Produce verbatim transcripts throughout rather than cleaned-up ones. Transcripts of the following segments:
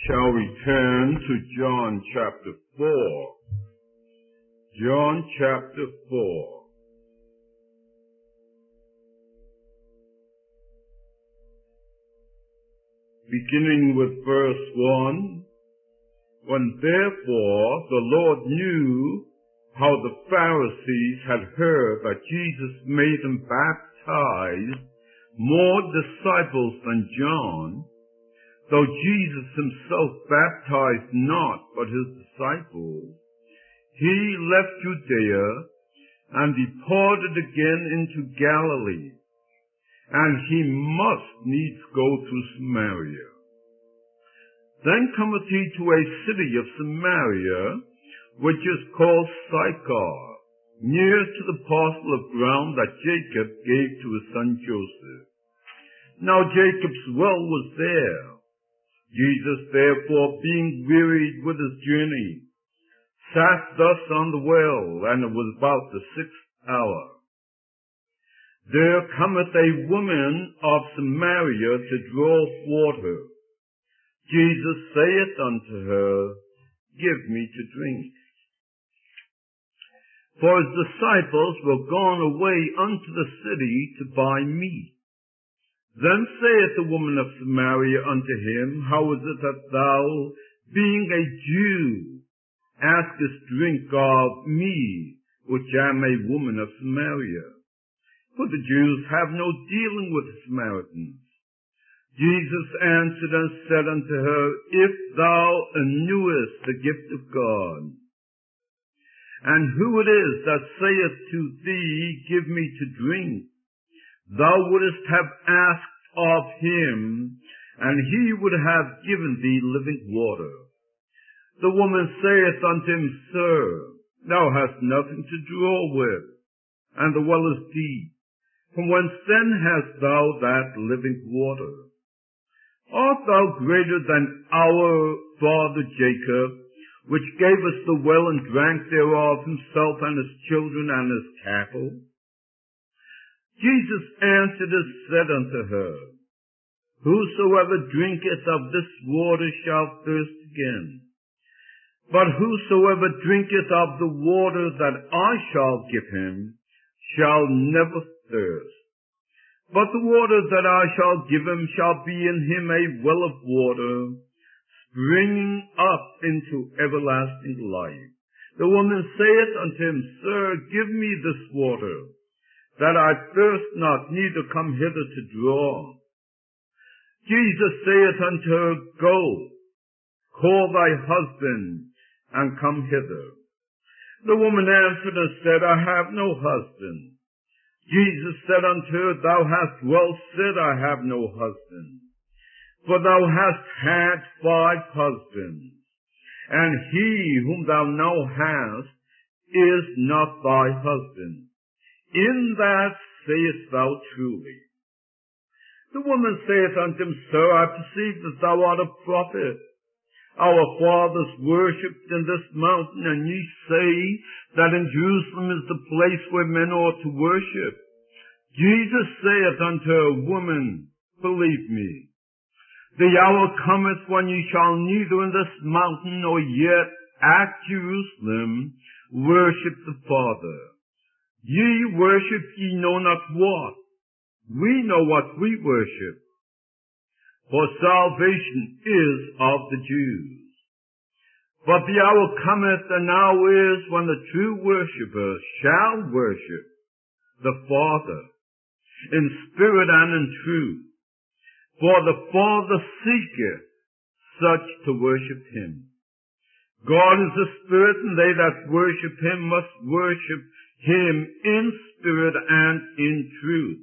Shall we turn to John chapter four? John chapter four. Beginning with verse one. When therefore the Lord knew how the Pharisees had heard that Jesus made them baptize more disciples than John, though Jesus himself baptized not but his disciples, he left Judea and departed again into Galilee, and he must needs go through Samaria. Then cometh he to a city of Samaria, which is called Sychar, near to the parcel of ground that Jacob gave to his son Joseph. Now Jacob's well was there. Jesus, therefore, being wearied with his journey, sat thus on the well, and it was about the sixth hour. There cometh a woman of Samaria to draw water. Jesus saith unto her, Give me to drink. For his disciples were gone away unto the city to buy meat. Then saith the woman of Samaria unto him, How is it that thou, being a Jew, askest drink of me, which am a woman of Samaria? For the Jews have no dealing with the Samaritans. Jesus answered and said unto her, If thou knewest the gift of God, and who it is that saith to thee, Give me to drink, thou wouldest have asked of him, and he would have given thee living water. The woman saith unto him, Sir, thou hast nothing to draw with, and the well is deep. From whence then hast thou that living water? Art thou greater than our father Jacob, which gave us the well and drank thereof himself and his children and his cattle? Jesus answered and said unto her, Whosoever drinketh of this water shall thirst again. But whosoever drinketh of the water that I shall give him shall never thirst. But the water that I shall give him shall be in him a well of water, springing up into everlasting life. The woman saith unto him, Sir, give me this water, that I thirst not, neither come hither to draw. Jesus saith unto her, Go, call thy husband, and come hither. The woman answered and said, I have no husband. Jesus said unto her, Thou hast well said, I have no husband. For thou hast had five husbands, and he whom thou now hast is not thy husband. In that sayest thou truly. The woman saith unto him, Sir, I perceive that thou art a prophet. Our fathers worshipped in this mountain, and ye say that in Jerusalem is the place where men ought to worship. Jesus saith unto her, Woman, believe me, the hour cometh when ye shall neither in this mountain nor yet at Jerusalem worship the Father. Ye worship ye know not what. We know what we worship. For salvation is of the Jews. But the hour cometh, and now is, when the true worshippers shall worship the Father in spirit and in truth. For the Father seeketh such to worship him. God is a spirit, and they that worship him must worship him in spirit and in truth.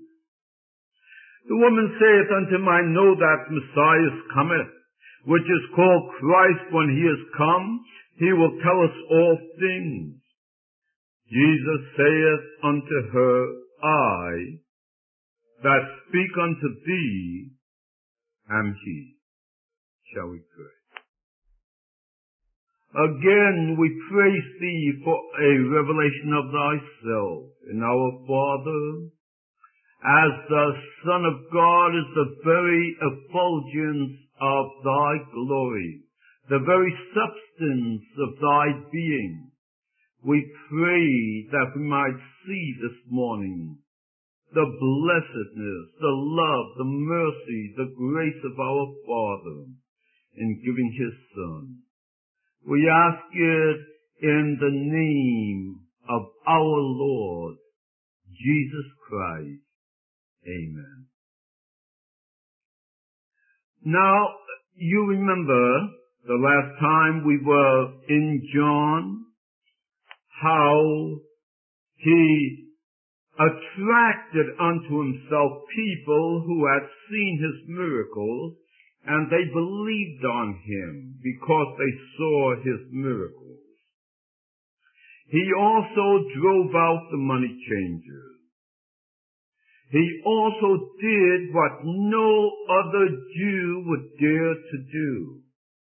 The woman saith unto him, I know that Messiah cometh, which is called Christ. When he is come, he will tell us all things. Jesus saith unto her, I that speak unto thee am he. Shall we pray? Again we praise thee for a revelation of thyself in our Father, as the Son of God is the very effulgence of thy glory. the very substance of thy being. We pray that we might see this morning the blessedness, the love, the mercy, the grace of our Father in giving his Son. We ask it in the name of our Lord, Jesus Christ. Amen. Now, you remember the last time we were in John, how he attracted unto himself people who had seen his miracles, and they believed on him because they saw his miracles. He also drove out the money changers. He also did what no other Jew would dare to do.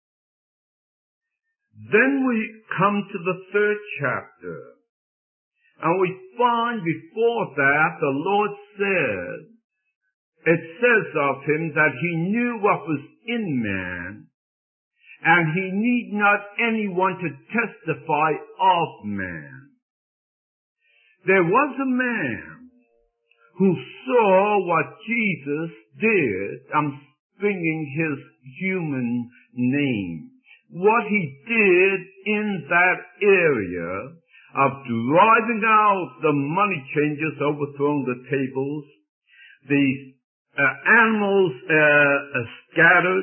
Then we come to the third chapter, and we find before that the Lord said, it says of him that he knew what was in man, and he need not anyone to testify of man. There was a man who saw what Jesus did. I'm bringing his human name. What he did in that area of driving out the money changers, overthrowing the tables, the uh, animals uh, uh, scattered,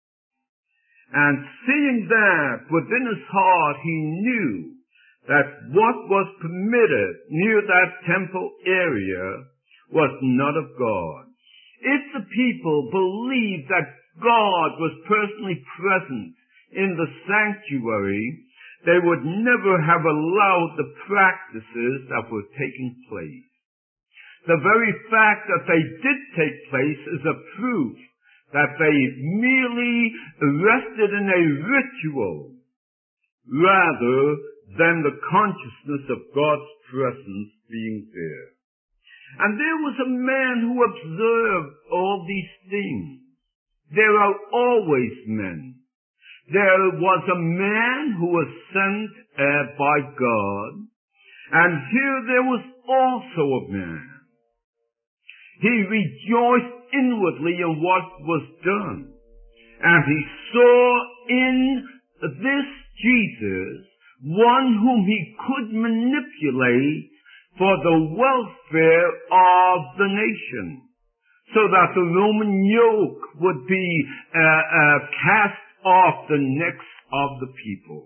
and seeing that within his heart he knew that what was permitted near that temple area was not of God. If the people believed that God was personally present in the sanctuary, they would never have allowed the practices that were taking place. The very fact that they did take place is a proof that they merely rested in a ritual rather than the consciousness of God's presence being there. And there was a man who observed all these things. There are always men. There was a man who was sent uh, by God, and here there was also a man. He rejoiced inwardly in what was done, and he saw in this Jesus one whom he could manipulate for the welfare of the nation, so that the Roman yoke would be uh, uh, cast off the necks of the people.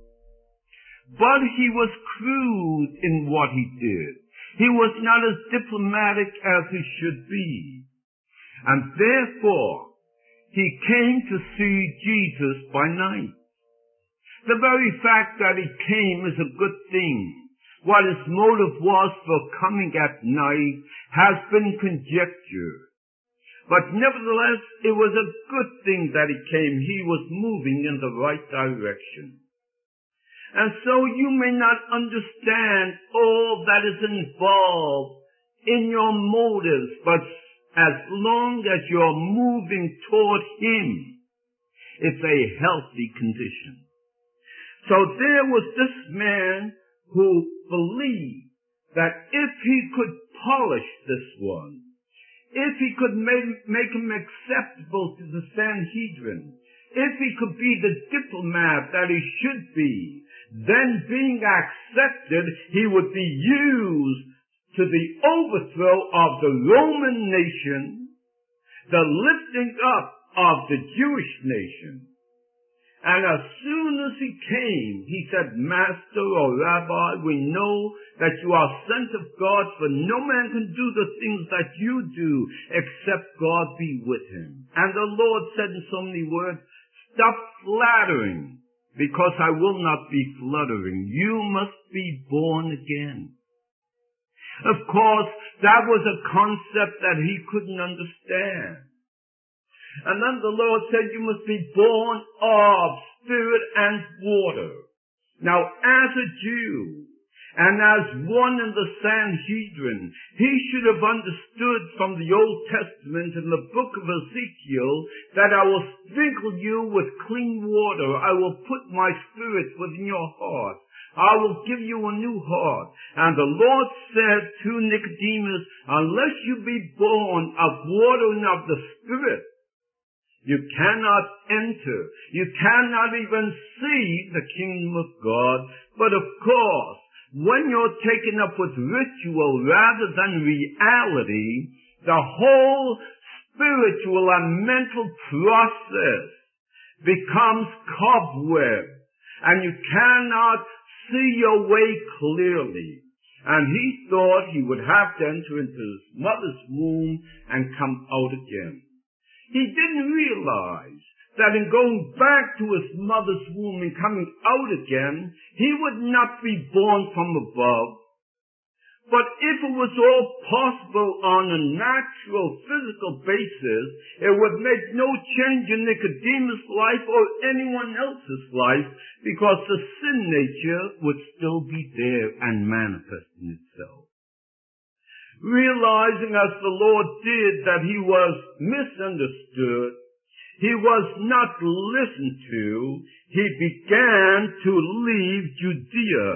But he was crude in what he did. He was not as diplomatic as he should be. And therefore, he came to see Jesus by night. The very fact that he came is a good thing. What his motive was for coming at night has been conjectured. But nevertheless, it was a good thing that he came. He was moving in the right direction. And so you may not understand all that is involved in your motives, but as long as you're moving toward him, it's a healthy condition. So there was this man who believed that if he could polish this one, if he could make, make him acceptable to the Sanhedrin, if he could be the diplomat that he should be, then being accepted, he would be used to the overthrow of the Roman nation, the lifting up of the Jewish nation. And as soon as he came, he said, Master or Rabbi, we know that you are sent of God, for no man can do the things that you do except God be with him. And the Lord said in so many words, stop flattering, because I will not be fluttering. You must be born again. Of course, that was a concept that he couldn't understand. And then the Lord said, you must be born of spirit and water. Now, as a Jew, And as one in the Sanhedrin, he should have understood from the Old Testament in the book of Ezekiel that I will sprinkle you with clean water. I will put my spirit within your heart. I will give you a new heart. And the Lord said to Nicodemus, unless you be born of water and of the Spirit, you cannot enter. You cannot even see the kingdom of God. But of course, when you're taken up with ritual rather than reality, the whole spiritual and mental process becomes cobweb, and you cannot see your way clearly. And he thought he would have to enter into his mother's womb and come out again. He didn't realize that in going back to his mother's womb and coming out again, he would not be born from above. But if it was all possible on a natural, physical basis, it would make no change in Nicodemus' life or anyone else's life, because the sin nature would still be there and manifesting itself. Realizing, as the Lord did, that he was misunderstood, he was not listened to, he began to leave Judea,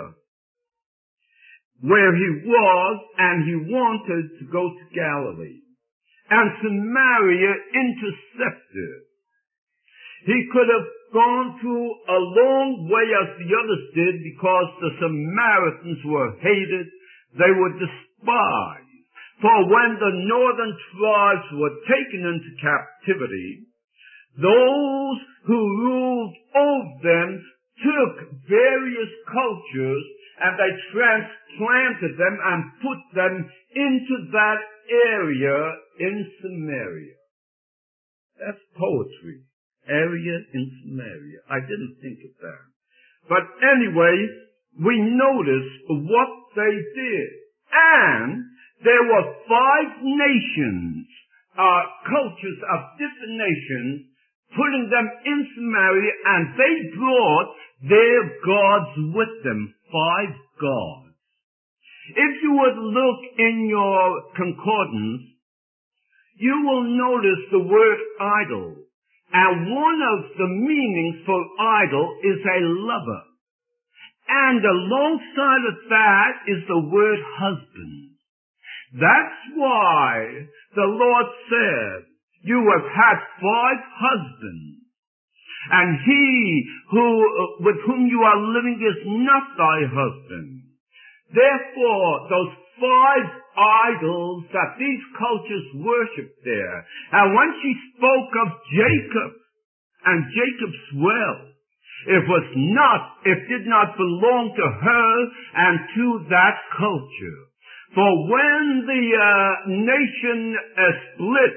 where he was, and he wanted to go to Galilee. And Samaria intercepted. He could have gone through a long way as the others did, because the Samaritans were hated, they were despised. For when the northern tribes were taken into captivity, those who ruled over them took various cultures and they transplanted them and put them into that area in Samaria. That's poetry. Area in Samaria. I didn't think of that. But anyway, we notice what they did. And there were five nations, uh, cultures of different nations, putting them in Samaria, and they brought their gods with them. Five gods. If you would look in your concordance, you will notice the word idol. And one of the meanings for idol is a lover. And alongside of that is the word husband. That's why the Lord said, you have had five husbands, and he who with whom you are living is not thy husband. Therefore, those five idols that these cultures worship there, and when she spoke of Jacob and Jacob's well, it was not, it did not belong to her and to that culture. For when the uh, nation uh, split,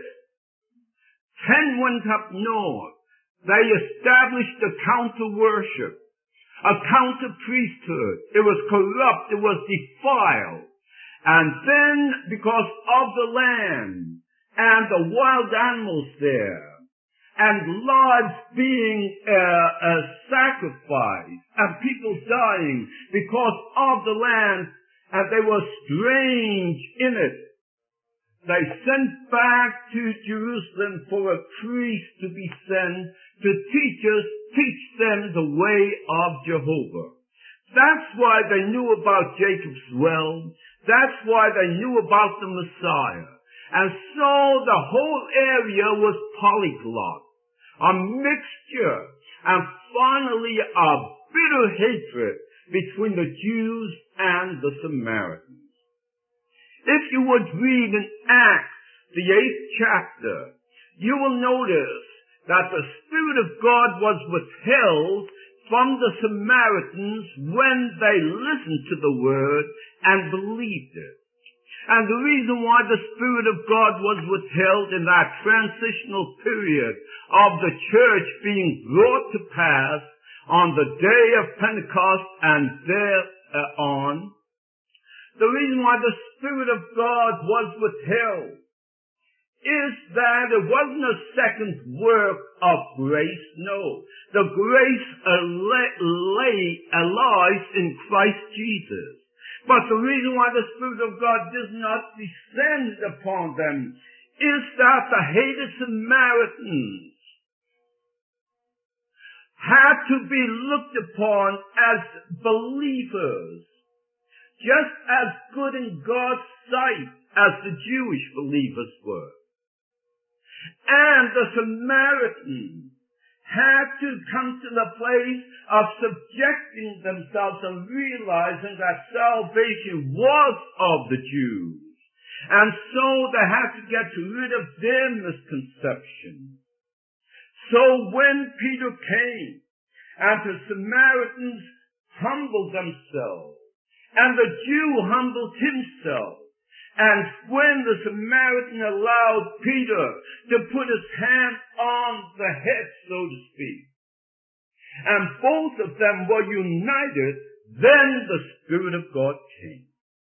ten went up north. They established a counter-worship, a counter-priesthood. It was corrupt. It was defiled. And then, because of the land and the wild animals there, and lives being uh, uh, sacrificed, and people dying because of the land, and they were strange in it, they sent back to Jerusalem for a priest to be sent to teach us, teach them the way of Jehovah. That's why they knew about Jacob's well. That's why they knew about the Messiah. And so the whole area was polyglot, a mixture, and finally a bitter hatred between the Jews and the Samaritans. If you would read in Acts, the eighth chapter, you will notice that the Spirit of God was withheld from the Samaritans when they listened to the word and believed it. And the reason why the Spirit of God was withheld in that transitional period of the church being brought to pass on the day of Pentecost and thereon, the reason why the Spirit of God was withheld is that it wasn't a second work of grace. No. The grace lay lies in Christ Jesus. But the reason why the Spirit of God does not descend upon them is that the hated Samaritans had to be looked upon as believers, just as good in God's sight as the Jewish believers were. And the Samaritans had to come to the place of subjecting themselves and realizing that salvation was of the Jews. And so they had to get rid of their misconception. So when Peter came and the Samaritans humbled themselves, and the Jew humbled himself, and when the Samaritan allowed Peter to put his hand on the head, so to speak, and both of them were united, then the Spirit of God came.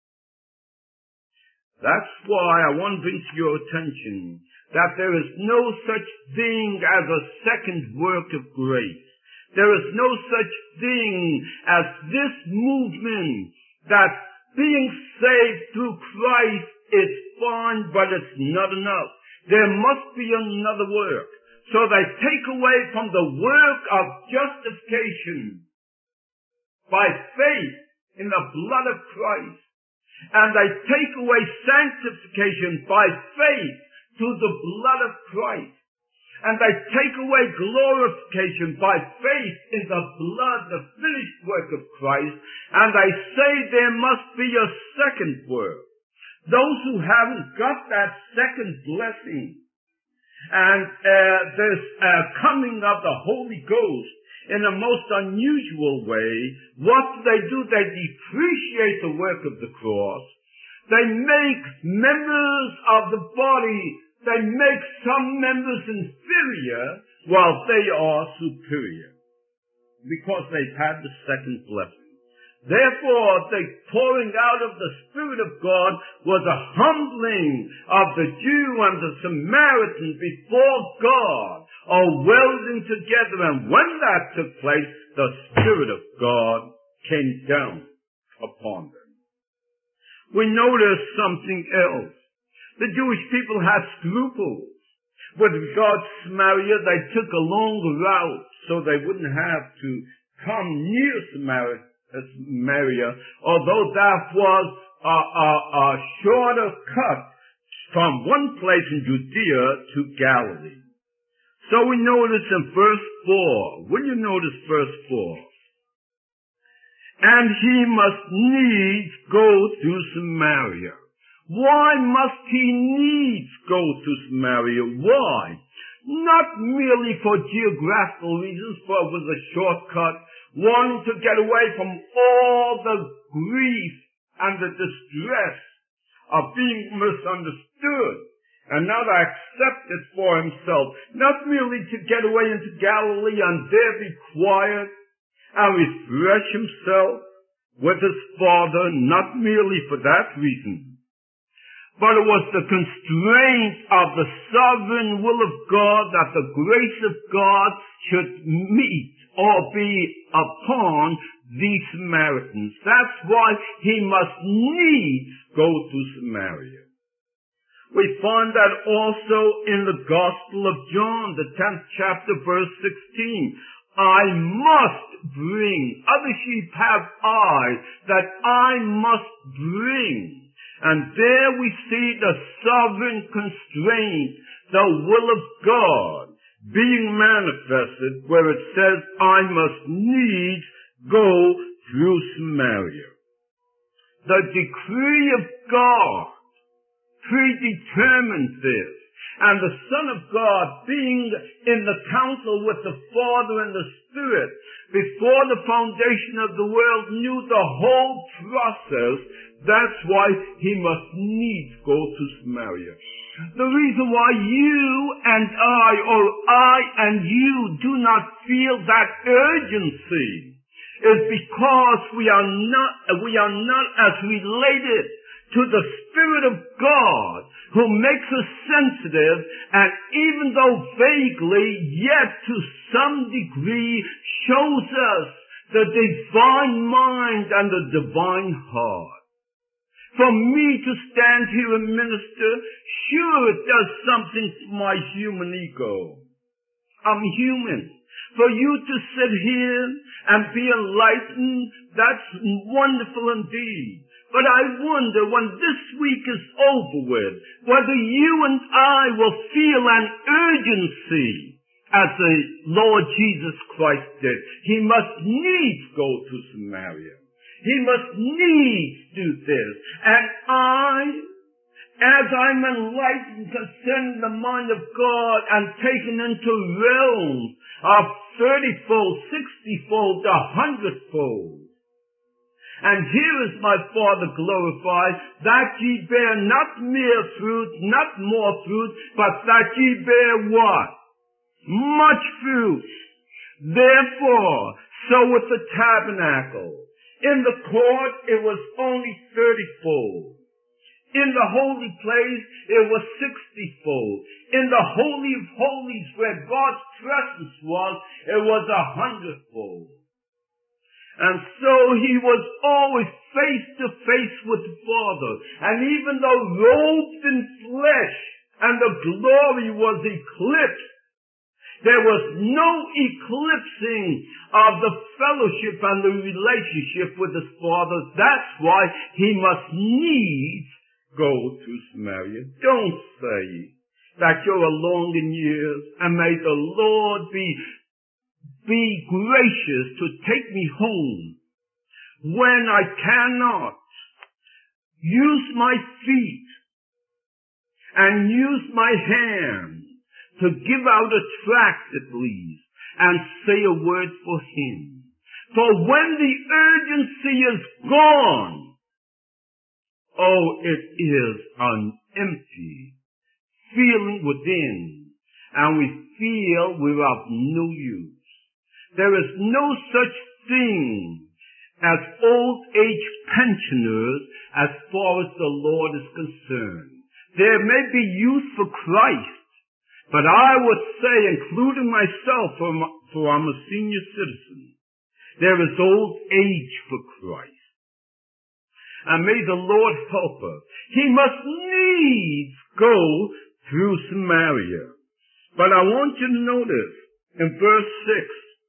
That's why I want to bring to your attention that there is no such thing as a second work of grace. There is no such thing as this movement that being saved through Christ is fine, but it's not enough. There must be another work. So they take away from the work of justification by faith in the blood of Christ, and they take away sanctification by faith through the blood of Christ, and they take away glorification by faith in the blood, the finished work of Christ, and they say there must be a second work. Those who haven't got that second blessing and uh, this uh, coming of the Holy Ghost in a most unusual way, what do they do? They depreciate the work of the cross. They make members of the body, they make some members inferior while they are superior because they've had the second blessing. Therefore, the pouring out of the Spirit of God was a humbling of the Jew and the Samaritan before God, all welding together. And when that took place, the Spirit of God came down upon them. We notice something else. The Jewish people had scruples. With regard to Samaria, they took a long route so they wouldn't have to come near Samaria. Samaria, although that was a, a, a shorter cut from one place in Judea to Galilee. So we notice in verse four, will you notice verse four? And he must needs go through Samaria. Why must he needs go through Samaria? Why? Not merely for geographical reasons, for it was a shortcut, wanting to get away from all the grief and the distress of being misunderstood, and now to accept it for himself, not merely to get away into Galilee and there be quiet and refresh himself with his Father, not merely for that reason, but it was the constraint of the sovereign will of God that the grace of God should meet or be upon these Samaritans. That's why he must needs go to Samaria. We find that also in the Gospel of John, the tenth chapter, verse sixteen. I must bring, other sheep have I, that I must bring. And there we see the sovereign constraint, the will of God, being manifested, where it says, I must needs go through Samaria. The decree of God predetermined this. And the Son of God, being in the council with the Father and the Spirit, before the foundation of the world, knew the whole process. That's why he must needs go to Samaria. The reason why you and I, or I and you, do not feel that urgency is because we are not, we are not as related to the Spirit of God, who makes us sensitive, and even though vaguely, yet to some degree shows us the divine mind and the divine heart. For me to stand here and minister, sure it does something for my human ego. I'm human. For you to sit here and be enlightened, that's wonderful indeed. But I wonder when this week is over with, whether you and I will feel an urgency as the Lord Jesus Christ did. He must needs go to Samaria. He must needs do this. And I, as I'm enlightened concerning the mind of God and taken into realms of thirty-fold, sixty-fold, a hundredfold. And here is my Father glorified, that ye bear not mere fruit, not more fruit, but that ye bear what? Much fruit. Therefore, so with the tabernacle. In the court, it was only thirty-fold. In the holy place, it was sixty-fold. In the Holy of Holies, where God's presence was, it was a hundredfold. And so he was always face to face with the Father. And even though robed in flesh and the glory was eclipsed, there was no eclipsing of the fellowship and the relationship with his Father. That's why he must needs go to Samaria. Don't say that you're along in years, and may the Lord be, be gracious to take me home when I cannot use my feet and use my hands to give out a tract at least and say a word for him. For when the urgency is gone, oh, it is an empty feeling within, and we feel we're of no use. There is no such thing as old age pensioners as far as the Lord is concerned. There may be youth for Christ, but I would say, including myself, for, my, for I'm a senior citizen, there is old age for Christ. And may the Lord help us. He must needs go through Samaria. But I want you to notice in verse six.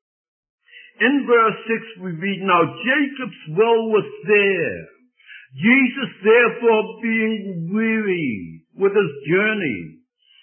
In verse six we read, now Jacob's well was there. Jesus therefore being weary with his journey.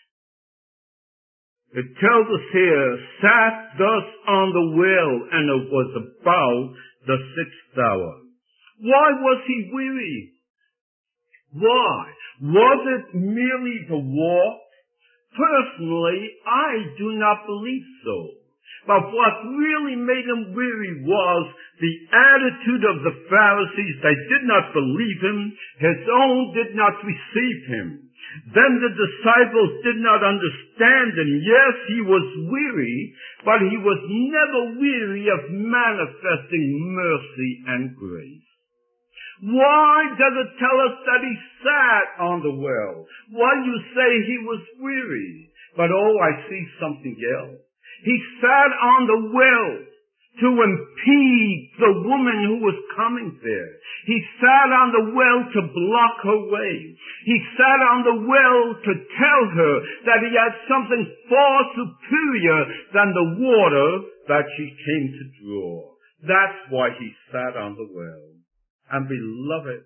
It tells us here, sat thus on the well, and it was about the sixth hour. Why was he weary? Why? Was it merely the walk? Personally, I do not believe so. But what really made him weary was the attitude of the Pharisees. They did not believe him. His own did not receive him. Then the disciples did not understand him. Yes, he was weary, but he was never weary of manifesting mercy and grace. Why does it tell us that he sat on the well? Why you say he was weary? But oh, I see something else. He sat on the well to impede the woman who was coming there. He sat on the well to block her way. He sat on the well to tell her that he had something far superior than the water that she came to draw. That's why he sat on the well. And beloved,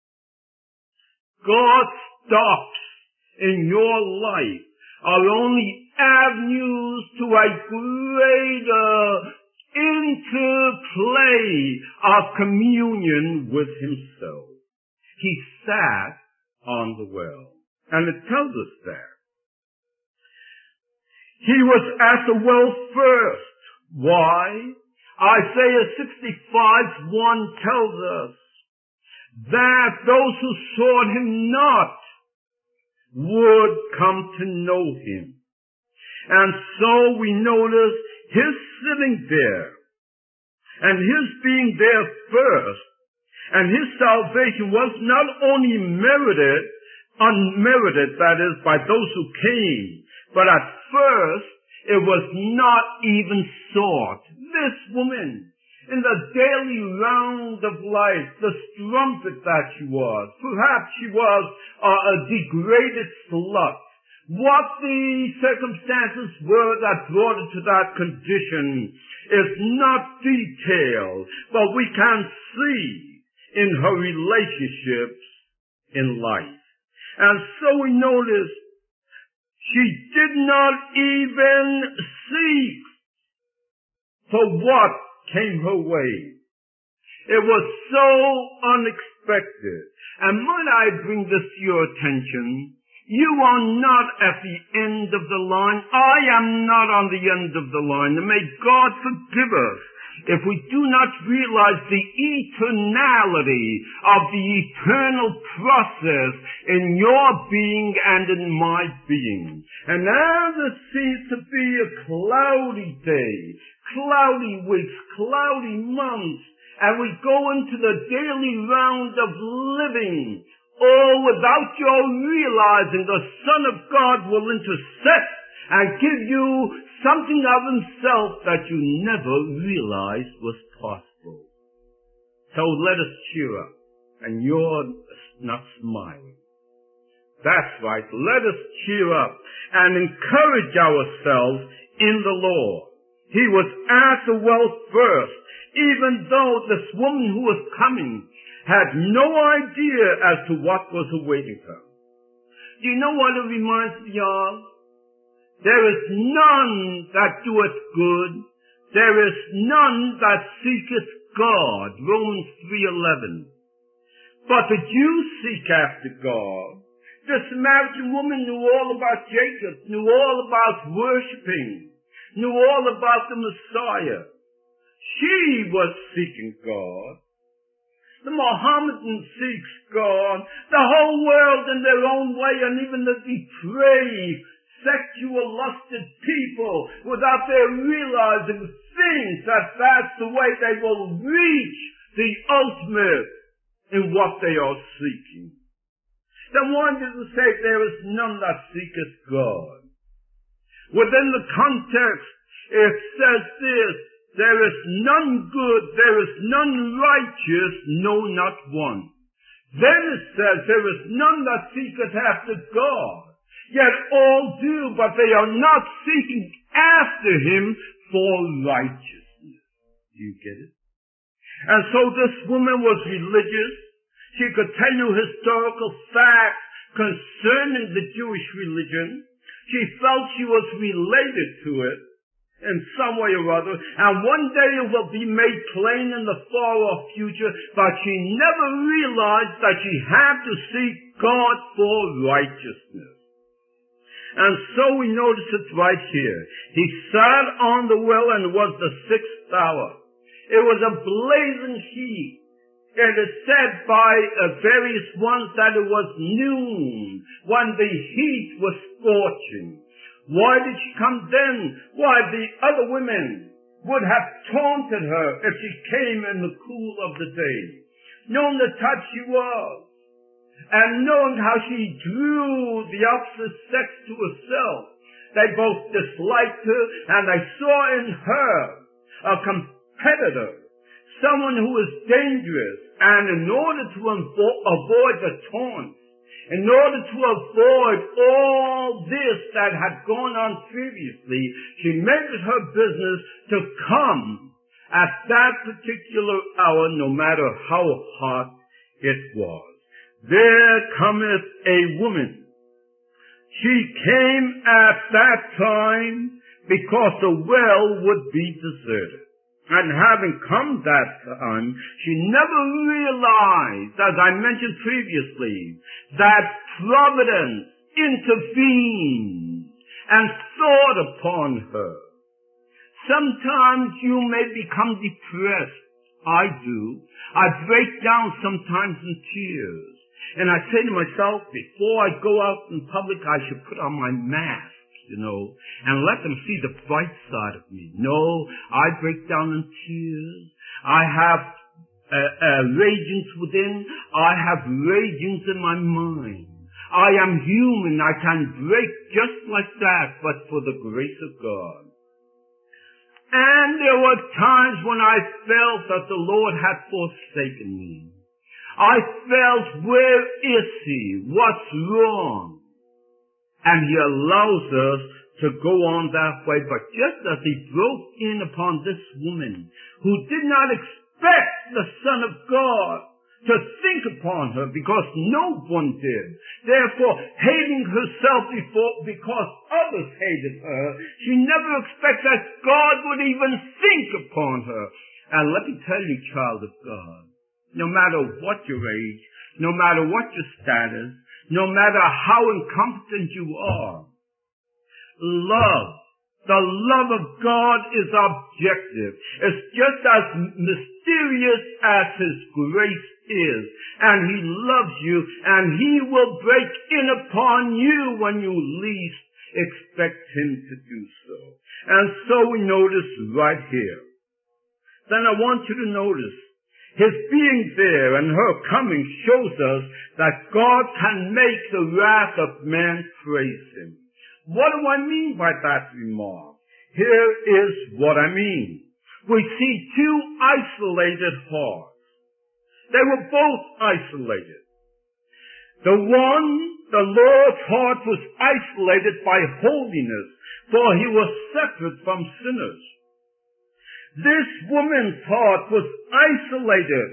God's stops in your life are only avenues to a greater interplay of communion with himself. He sat on the well. And it tells us that. He was at the well first. Why? Isaiah sixty-five one tells us that those who sought him not would come to know him. And so we notice his sitting there, and his being there first, and his salvation was not only merited, unmerited, that is, by those who came, but at first it was not even sought. This woman, in the daily round of life, the strumpet that she was. Perhaps she was uh, a degraded slut. What the circumstances were that brought her to that condition is not detailed, but we can see in her relationships in life. And so we notice she did not even seek for what came her way. It was so unexpected. And might I bring this to your attention? You are not at the end of the line. I am not on the end of the line. And may God forgive us if we do not realize the eternality of the eternal process in your being and in my being. And now there seems to be a cloudy day, cloudy weeks, cloudy months, and we go into the daily round of living, all without your realizing the Son of God will intersect and give you something of himself that you never realized was possible. So let us cheer up. And you're not smiling. That's right. Let us cheer up and encourage ourselves in the Lord. He was at the well first, even though this woman who was coming had no idea as to what was awaiting her. Do you know what it reminds me of? There is none that doeth good. There is none that seeketh God. Romans three eleven. But the Jews seek after God. This Samaritan woman knew all about Jacob, knew all about worshiping, knew all about the Messiah. She was seeking God. The Mohammedan seeks God. The whole world in their own way, and even the depraved, sexual lusted people, without their realizing, think that that's the way they will reach the ultimate in what they are seeking. Then why does it say there is none that seeketh God? Within the context, it says this, there is none good, there is none righteous, no, not one. Then it says there is none that seeketh after God. Yet all do, but they are not seeking after him for righteousness. Do you get it? And so this woman was religious. She could tell you historical facts concerning the Jewish religion. She felt she was related to it in some way or other, and one day it will be made plain in the far-off future, but she never realized that she had to seek God for righteousness. And so we notice it right here. He sat on the well, and it was the sixth hour. It was a blazing heat. It is said by uh, various ones that it was noon, when the heat was scorching. Why did she come then? Why, the other women would have taunted her if she came in the cool of the day, knowing the type she was, and knowing how she drew the opposite sex to herself. They both disliked her, and they saw in her a competitor, someone who was dangerous, and in order to avo- avoid the taunt, in order to avoid all this that had gone on previously, she made it her business to come at that particular hour, no matter how hot it was. There cometh a woman. She came at that time because the well would be deserted. And having come that time, she never realized, as I mentioned previously, that providence intervened and thought upon her. Sometimes you may become depressed. I do. I break down sometimes in tears. And I say to myself, before I go out in public, I should put on my mask, you know, and let them see the bright side of me. No, I break down in tears. I have uh, uh, ragings within. I have ragings in my mind. I am human. I can break just like that, but for the grace of God. And there were times when I felt that the Lord had forsaken me. I felt, where is he? What's wrong? And he allows us to go on that way. But just as he broke in upon this woman who did not expect the Son of God to think upon her, because no one did, therefore hating herself before because others hated her, she never expected that God would even think upon her. And let me tell you, child of God, no matter what your age, no matter what your status, no matter how incompetent you are, love, the love of God is objective. It's just as mysterious as his grace is. And he loves you, and he will break in upon you when you least expect him to do so. And so we notice right here. Then I want you to notice his being there and her coming shows us that God can make the wrath of man praise him. What do I mean by that remark? Here is what I mean. We see two isolated hearts. They were both isolated. The one, the Lord's heart, was isolated by holiness, for he was separate from sinners. This woman's heart was isolated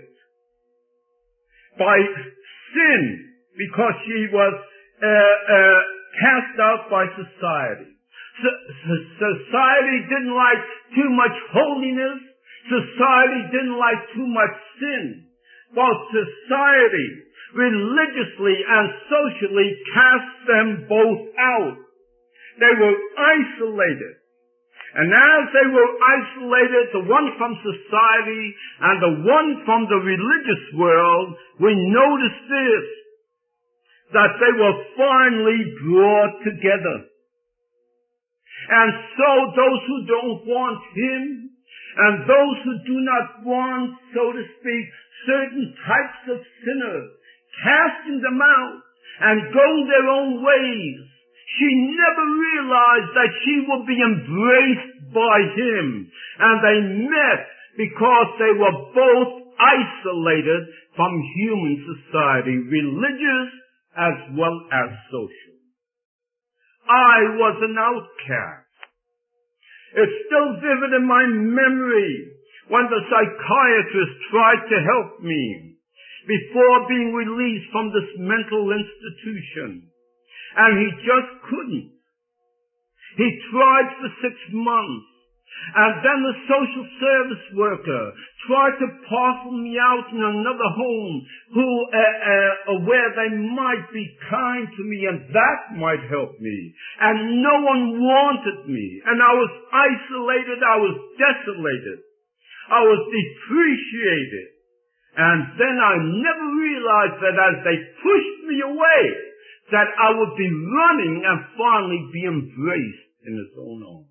by sin because she was uh, uh, cast out by society. So, society didn't like too much holiness. Society didn't like too much sin. But society religiously and socially cast them both out. They were isolated. And as they were isolated, the one from society and the one from the religious world, we notice this, that they were finally brought together. And so those who don't want him, and those who do not want, so to speak, certain types of sinners, casting them out and going their own ways, she never realized that she would be embraced by him. And they met because they were both isolated from human society, religious as well as social. I was an outcast. It's still vivid in my memory when the psychiatrist tried to help me before being released from this mental institution. And he just couldn't. He tried for six months. And then the social service worker tried to parcel me out in another home who, uh, uh, where they might be kind to me and that might help me. And no one wanted me. And I was isolated. I was desolated. I was depreciated. And then I never realized that as they pushed me away, that I would be running and finally be embraced in his own arms.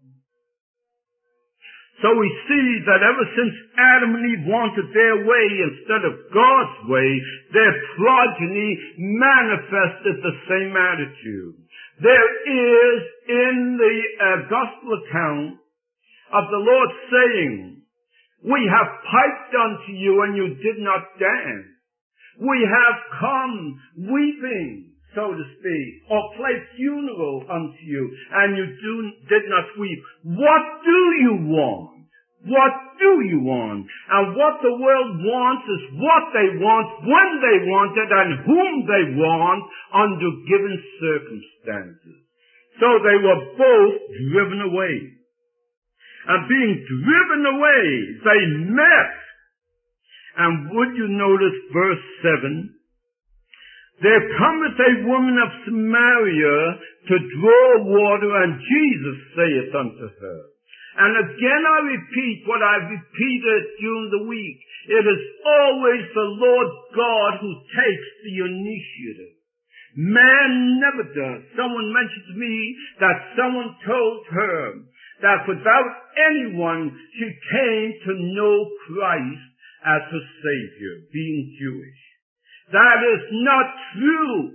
So we see that ever since Adam and Eve wanted their way instead of God's way, their progeny manifested the same attitude. There is in the uh, gospel account of the Lord saying, "We have piped unto you and you did not dance. We have come weeping," so to speak, or play funeral unto you, and you do, did not weep. What do you want? What do you want? And what the world wants is what they want, when they want it, and whom they want under given circumstances. So they were both driven away. And being driven away, they met. And would you notice verse seven? "There cometh a woman of Samaria to draw water, and Jesus saith unto her." And again I repeat what I've repeated during the week. It is always the Lord God who takes the initiative. Man never does. Someone mentioned to me that someone told her that without anyone she came to know Christ as her Savior, being Jewish. That is not true.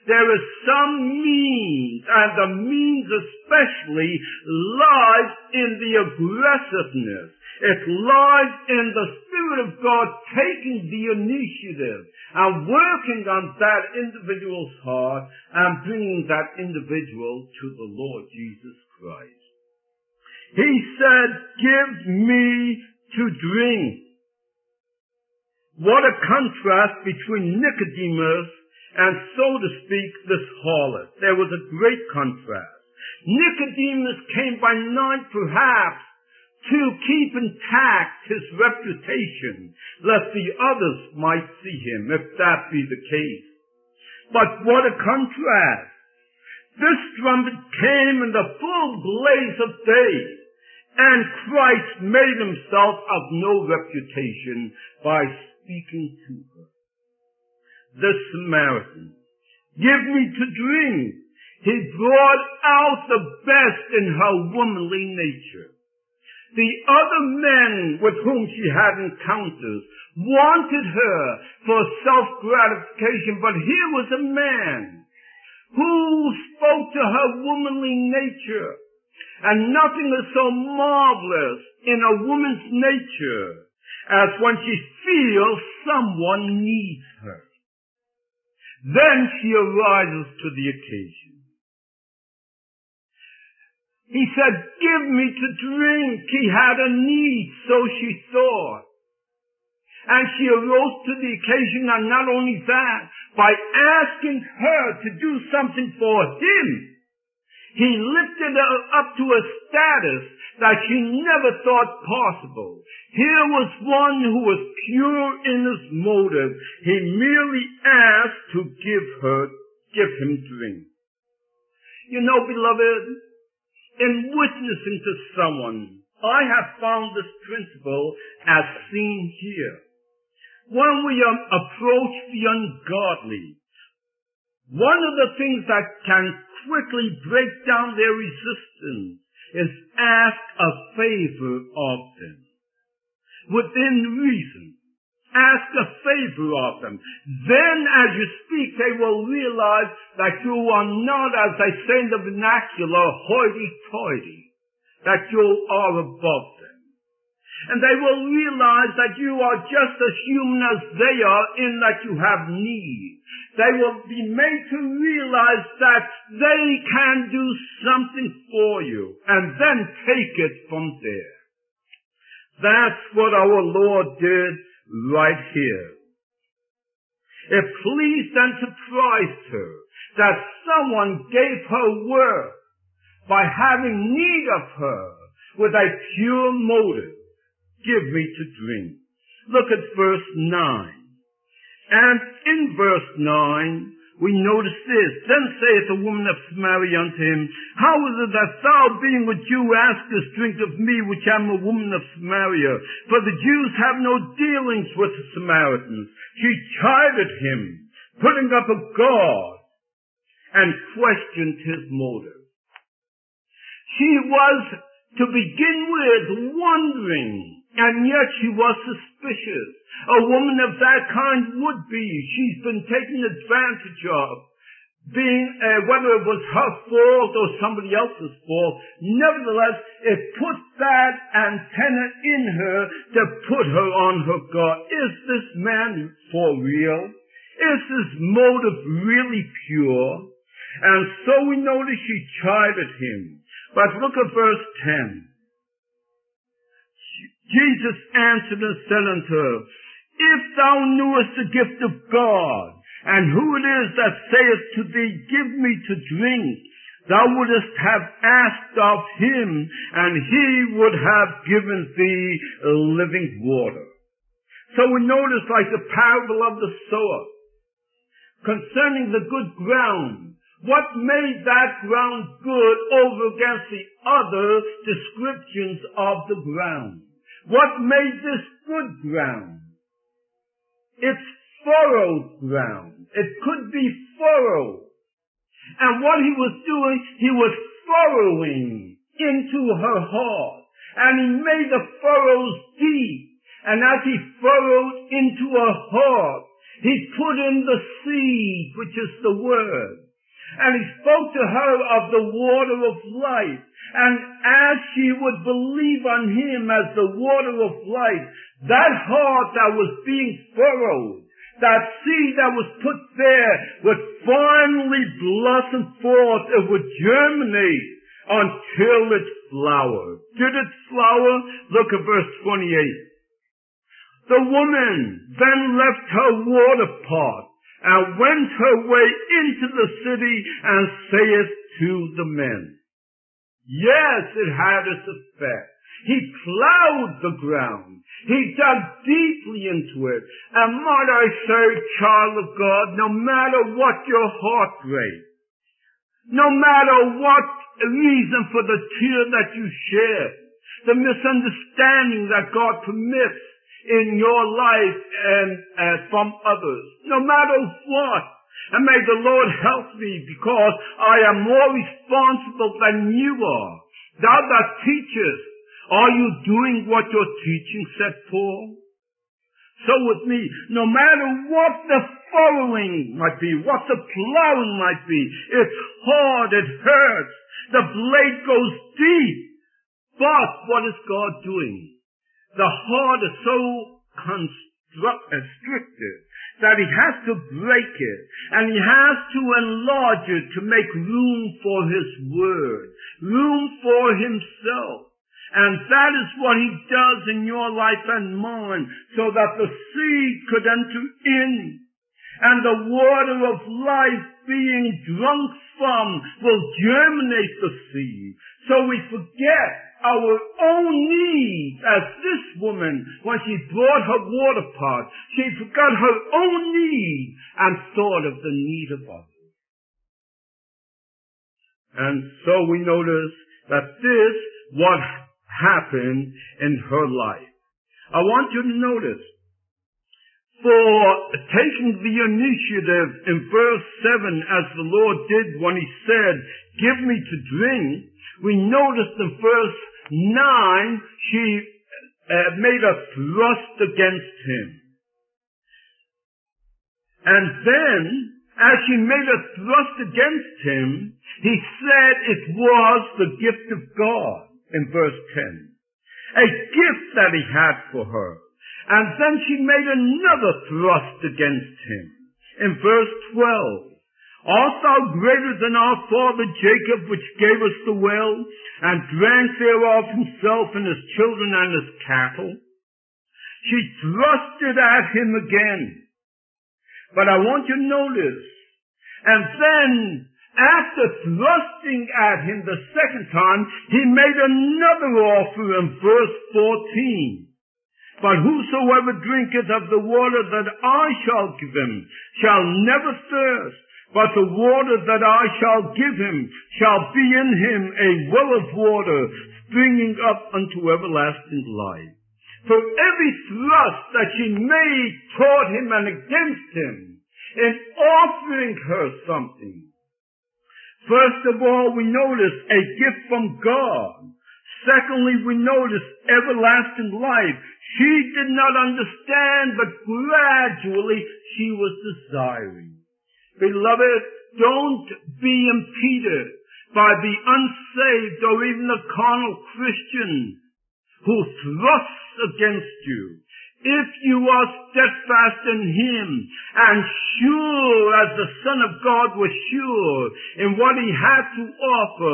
there is some means, and the means especially lies in the aggressiveness. It lies in the Spirit of God taking the initiative and working on that individual's heart and bringing that individual to the Lord Jesus Christ. He said, "Give me to drink." What a contrast between Nicodemus and, so to speak, this harlot. There was a great contrast. Nicodemus came by night perhaps to keep intact his reputation, lest the others might see him, if that be the case. But what a contrast! This trumpet came in the full blaze of day, and Christ made himself of no reputation by speaking to her. The Samaritan, "Give me to drink." He brought out the best in her womanly nature. The other men with whom she had encounters wanted her for self-gratification, but here was a man who spoke to her womanly nature. And nothing is so marvelous in a woman's nature as when she feels someone needs her. Then she arises to the occasion. He said, "Give me to drink." He had a need, so she thought. And she arose to the occasion, and not only that, by asking her to do something for him, he lifted her up to a status that she never thought possible. Here was one who was pure in his motive. He merely asked to give her, give him drink. You know, beloved, in witnessing to someone, I have found this principle as seen here. When we um, approach the ungodly, one of the things that can quickly break down their resistance is ask a favor of them. Within reason, ask a favor of them. Then as you speak, they will realize that you are not, as they say in the vernacular, hoity-toity, that you are above them. And they will realize that you are just as human as they are in that you have need. They will be made to realize that they can do something for you and then take it from there. That's what our Lord did right here. It pleased and surprised her that someone gave her worth by having need of her with a pure motive. Give me to drink. Look at verse nine. And in verse nine, we notice this. Then saith the woman of Samaria unto him, How is it that thou, being a Jew, askest drink of me, which am a woman of Samaria? For the Jews have no dealings with the Samaritans. She chided him, putting up a guard, and questioned his motive. She was, to begin with, wondering, and yet she was suspicious. A woman of that kind would be. She's been taken advantage of, being uh, whether it was her fault or somebody else's fault. Nevertheless, it put that antenna in her to put her on her guard. Is this man for real? Is his motive really pure? And so we notice she chided him. But look at verse ten. Jesus answered and said unto her, If thou knewest the gift of God, and who it is that saith to thee, Give me to drink, thou wouldest have asked of him, and he would have given thee living water. So we notice, like the parable of the sower, concerning the good ground, what made that ground good over against the other descriptions of the ground? What made this good ground? It's furrowed ground. It could be furrowed. And what he was doing, he was furrowing into her heart. And he made the furrows deep. And as he furrowed into her heart, He put in the seed, which is the word. And he spoke to her of the water of life. And as she would believe on him as the water of life, that heart that was being furrowed, that seed that was put there would finally blossom forth. It would germinate until it flowered. Did it flower? Look at verse twenty-eight. The woman then left her water pot and went her way into the city and saith to the men. Yes, it had its effect. He plowed the ground. He dug deeply into it. And might I say, child of God, no matter what your heart rate, no matter what reason for the tear that you shed, the misunderstanding that God permits in your life and uh, from others, no matter what, and may the Lord help me, because I am more responsible than you are. Thou that teachest, are you doing what your teaching said for? So with me, no matter what the furrowing might be, what the plowing might be, it's hard, it hurts, the blade goes deep. But what is God doing? The heart is so constricted that he has to break it, and he has to enlarge it to make room for his word, room for himself. And that is what he does in your life and mine, so that the seed could enter in, and the water of life being drunk from will germinate the seed. So we forget our own needs, as this woman, when she brought her water pot, she forgot her own need and thought of the need of others. And so we notice that this what happened in her life. I want you to notice, for taking the initiative in verse seven, as the Lord did when he said, give me to drink, we noticed in verse nine, she uh, made a thrust against him. And then, as she made a thrust against him, he said it was the gift of God in verse ten. A gift that he had for her. And then she made another thrust against him in verse twelve. Art thou greater than our father Jacob, which gave us the well, and drank thereof himself and his children and his cattle? She thrusted at him again. But I want you to notice, and then after thrusting at him the second time, he made another offer in verse fourteen. But whosoever drinketh of the water that I shall give him shall never thirst, but the water that I shall give him shall be in him a well of water, springing up unto everlasting life. For every thrust that she made toward him and against him, in offering her something, first of all, we notice a gift from God. Secondly, we notice everlasting life. She did not understand, but gradually she was desiring. Beloved, don't be impeded by the unsaved or even the carnal Christian who thrusts against you. If you are steadfast in him and sure as the Son of God was sure in what he had to offer,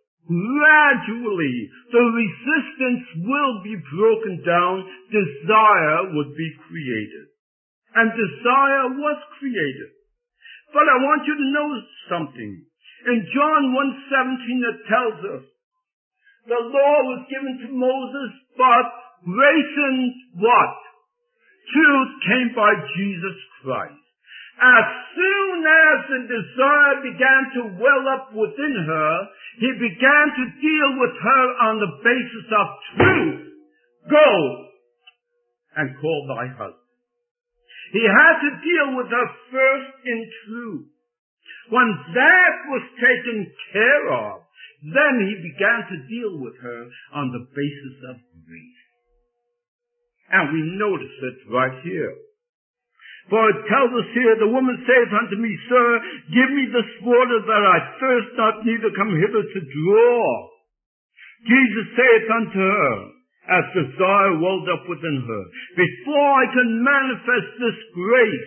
gradually the resistance will be broken down, desire would be created. And desire was created. But I want you to know something. In John one seventeen it tells us, the law was given to Moses, but grace and what? Truth came by Jesus Christ. As soon as the desire began to well up within her, he began to deal with her on the basis of truth. Go and call thy husband. He had to deal with her first in truth. When that was taken care of, then he began to deal with her on the basis of grace. And we notice it right here. For it tells us here, the woman saith unto me, Sir, give me this water that I thirst not, neither come hither to draw. Jesus saith unto her, as desire welled up within her, before I can manifest this grace,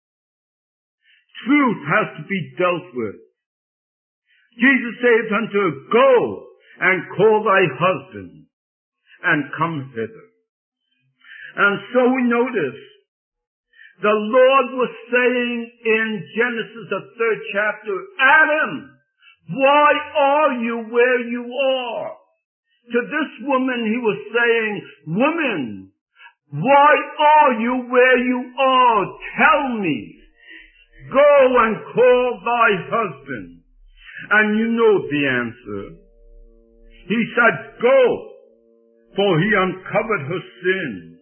truth has to be dealt with. Jesus saith unto her, Go and call thy husband, and come hither. And so we notice, the Lord was saying in Genesis, the third chapter, Adam, why are you where you are? To this woman he was saying, Woman, why are you where you are? Tell me. Go and call thy husband. And you know the answer. He said, Go, for he uncovered her sins.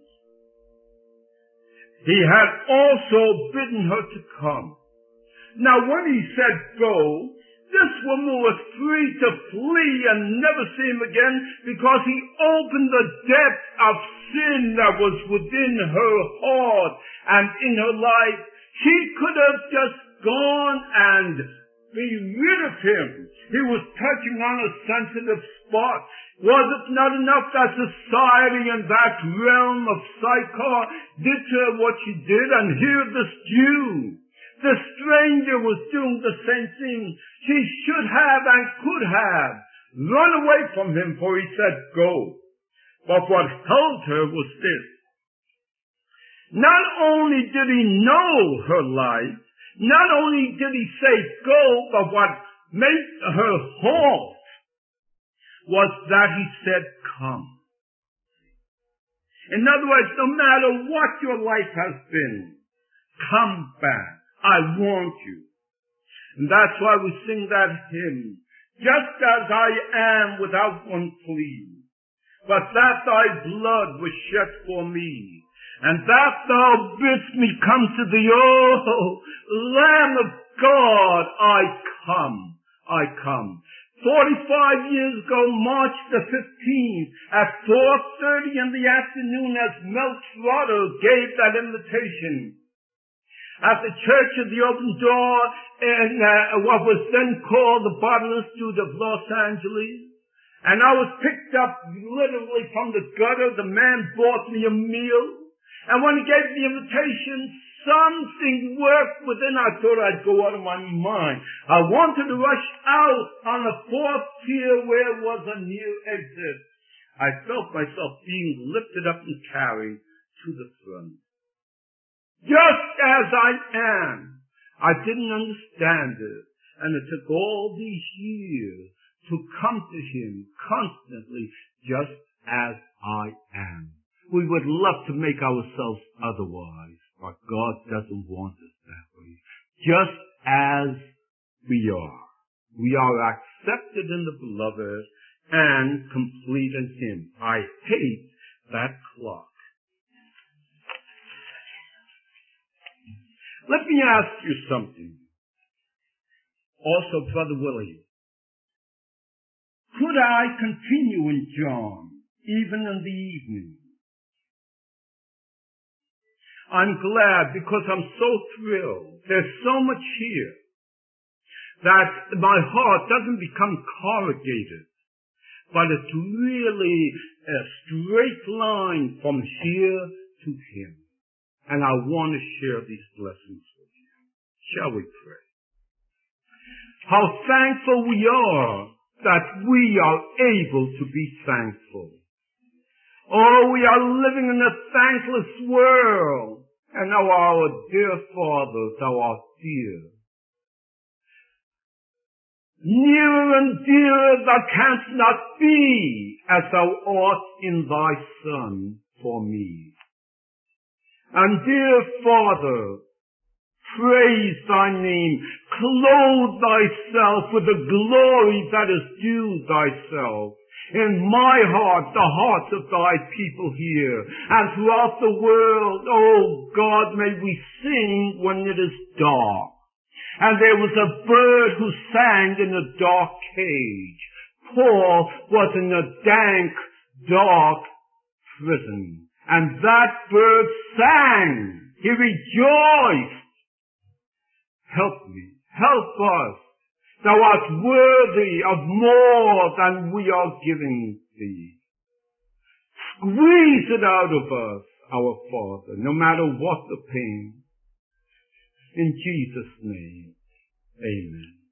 He had also bidden her to come. Now when he said go, this woman was free to flee and never see him again, because he opened the depth of sin that was within her heart and in her life. She could have just gone and be rid of him. He was touching on a sensitive spot. Was it not enough that society in that realm of Sychar did to her what she did? And here this Jew, the stranger, was doing the same thing. She should have and could have run away from him, for he said, Go. But what held her was this. Not only did he know her life, not only did he say go, but what made her halt was that he said, Come. In other words, no matter what your life has been, come back. I want you. And that's why we sing that hymn. Just as I am without one plea, but that thy blood was shed for me, and that thou bidst me come to thee, oh, Lamb of God, I come, I come. Forty-five years ago, March the fifteenth, at four thirty in the afternoon, as Mel Trotter gave that invitation at the Church of the Open Door in uh, what was then called the Bottle Institute of Los Angeles. And I was picked up literally from the gutter. The man bought me a meal. And when he gave the invitation, something worked within. I thought I'd go out of my mind. I wanted to rush out on the fourth tier where was a near exit. I felt myself being lifted up and carried to the front. Just as I am. I didn't understand it. And it took all these years to come to him constantly, just as I am. We would love to make ourselves otherwise, but God doesn't want us that way. Just as we are. We are accepted in the Beloved and complete in him. I hate that clock. Let me ask you something. Also, Brother Willie, could I continue in John, even in the evening? I'm glad, because I'm so thrilled. There's so much here that my heart doesn't become corrugated, but it's really a straight line from here to him. And I want to share these blessings with you. Shall we pray? How thankful we are that we are able to be thankful. Oh, we are living in a thankless world. And now our dear Father, thou art dear. Nearer and dearer thou canst not be, as thou art in thy Son for me. And dear Father, praise thy name. Clothe thyself with the glory that is due thyself. In my heart, the hearts of thy people here, and throughout the world, oh God, may we sing when it is dark. And there was a bird who sang in a dark cage. Paul was in a dank, dark prison. And that bird sang He rejoiced. Help me. Help us. Thou art worthy of more than we are giving thee. Squeeze it out of us, our Father, no matter what the pain. In Jesus' name, amen.